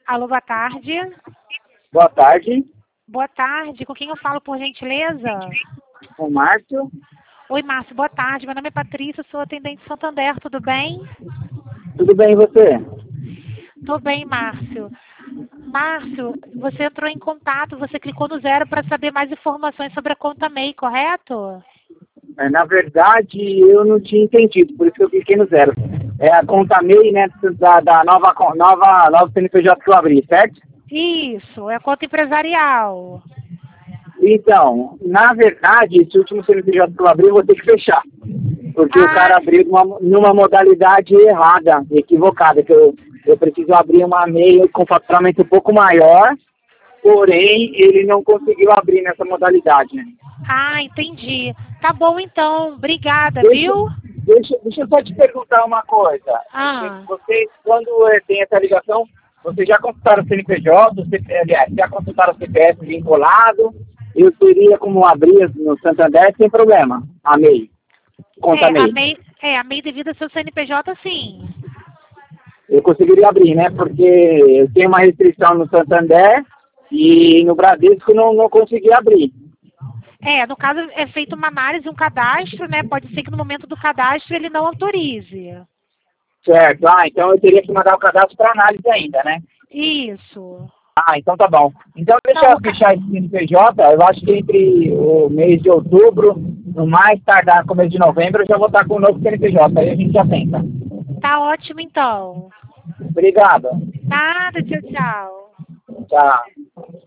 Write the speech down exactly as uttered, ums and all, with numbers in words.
Alô, boa tarde. Boa tarde, Boa tarde. Com quem eu falo, por gentileza? o Márcio. Oi, Márcio. Boa tarde. Meu nome é Patrícia, sou atendente de Santander. Tudo bem? Tudo bem e você? Tô bem, Márcio. Márcio, você entrou em contato, você clicou no zero para saber mais informações sobre a conta M E I, correto? É, na verdade, eu não tinha entendido, por isso que eu cliquei no zero. É a conta M E I, né, da, da nova, co- nova, nova C N P J que eu abri, certo? Isso, é a conta empresarial. Então, na verdade, esse último C N P J que eu abri, eu vou ter que fechar. Porque o Ah, cara abriu numa, numa modalidade errada, equivocada, que eu, eu preciso abrir uma M E I com faturamento um pouco maior, porém, ele não conseguiu abrir nessa modalidade, né? ah, entendi. Tá bom então. Obrigada, Deixa, viu? deixa, deixa eu só te perguntar uma coisa. Ah, Vocês, quando eh, tem essa ligação, vocês já consultaram o C N P J, o C P, aliás, já consultaram o C P F vinculado? Eu teria como abrir no Santander sem problema, a M E I, conta é, a M E I. M E I, é, a M E I devido ao seu C N P J, sim. Eu conseguiria abrir, né? Porque eu tenho uma restrição no Santander e no Bradesco não, não consegui abrir. É, no caso é feita uma análise, um cadastro, né? Pode ser que no momento do cadastro ele não autorize. Certo? Ah, então eu teria que mandar o cadastro para análise ainda, né? Isso. Ah, então tá bom. Então deixa Não, eu o ca- fechar esse C N P J, eu acho que entre o mês de outubro, no mais tardar começo de novembro, eu já vou estar com o novo C N P J, aí a gente já tenta. tá ótimo então. Obrigado. Nada, tchau, tchau. Tchau.